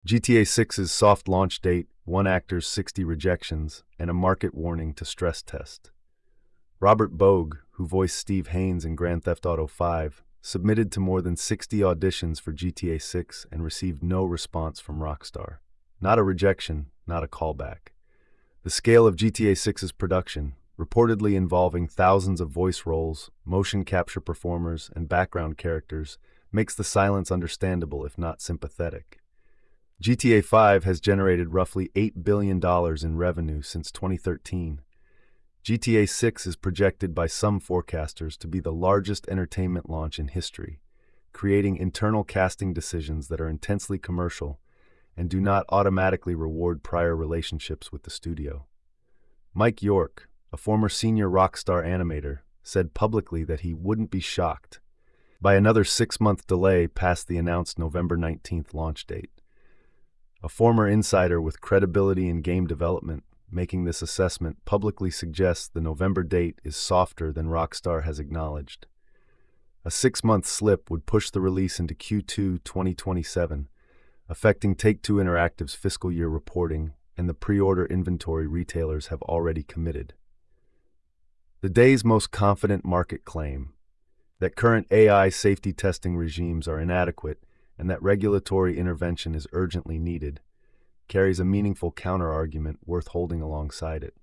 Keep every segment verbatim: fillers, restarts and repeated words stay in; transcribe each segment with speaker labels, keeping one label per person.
Speaker 1: G T A six's soft launch date, one actor's sixty rejections, and a market warning to stress test. Robert Bogue, who voiced Steve Haynes in Grand Theft Auto five, submitted to more than sixty auditions for G T A six and received no response from Rockstar. Not a rejection, not a callback. The scale of G T A six's production, reportedly involving thousands of voice roles, motion capture performers, and background characters, makes the silence understandable if not sympathetic. G T A five has generated roughly eight billion dollars in revenue since twenty thirteen. G T A six is projected by some forecasters to be the largest entertainment launch in history, creating internal casting decisions that are intensely commercial and do not automatically reward prior relationships with the studio. Mike York, a former senior Rockstar animator, said publicly that he wouldn't be shocked by another six-month delay past the announced November nineteenth launch date. A former insider with credibility in game development making this assessment publicly suggests the November date is softer than Rockstar has acknowledged. A six-month slip would push the release into Q two twenty twenty-seven, affecting Take-Two Interactive's fiscal year reporting and the pre-order inventory retailers have already committed. The day's most confident market claim, that current A I safety testing regimes are inadequate and that regulatory intervention is urgently needed, carries a meaningful counter-argument worth holding alongside it.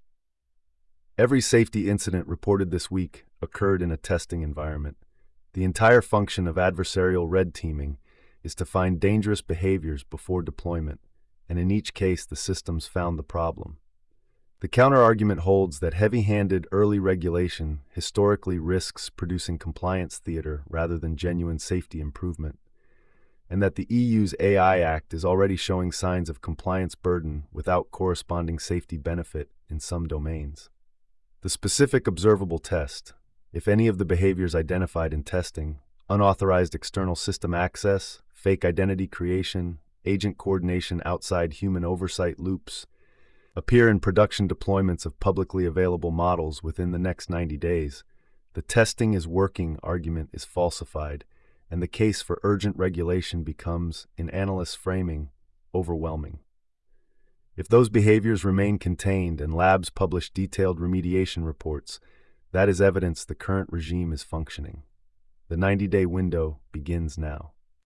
Speaker 1: Every safety incident reported this week occurred in a testing environment. The entire function of adversarial red teaming is to find dangerous behaviors before deployment, and in each case the systems found the problem. The counter-argument holds that heavy-handed early regulation historically risks producing compliance theater rather than genuine safety improvement, and that the E U's A I Act is already showing signs of compliance burden without corresponding safety benefit in some domains. The specific observable test, if any of the behaviors identified in testing, unauthorized external system access, fake identity creation, agent coordination outside human oversight loops, appear in production deployments of publicly available models within the next ninety days, the testing is working argument is falsified, and the case for urgent regulation becomes, in analysts' framing, overwhelming. If those behaviors remain contained and labs publish detailed remediation reports, that is evidence the current regime is functioning. The ninety-day window begins now.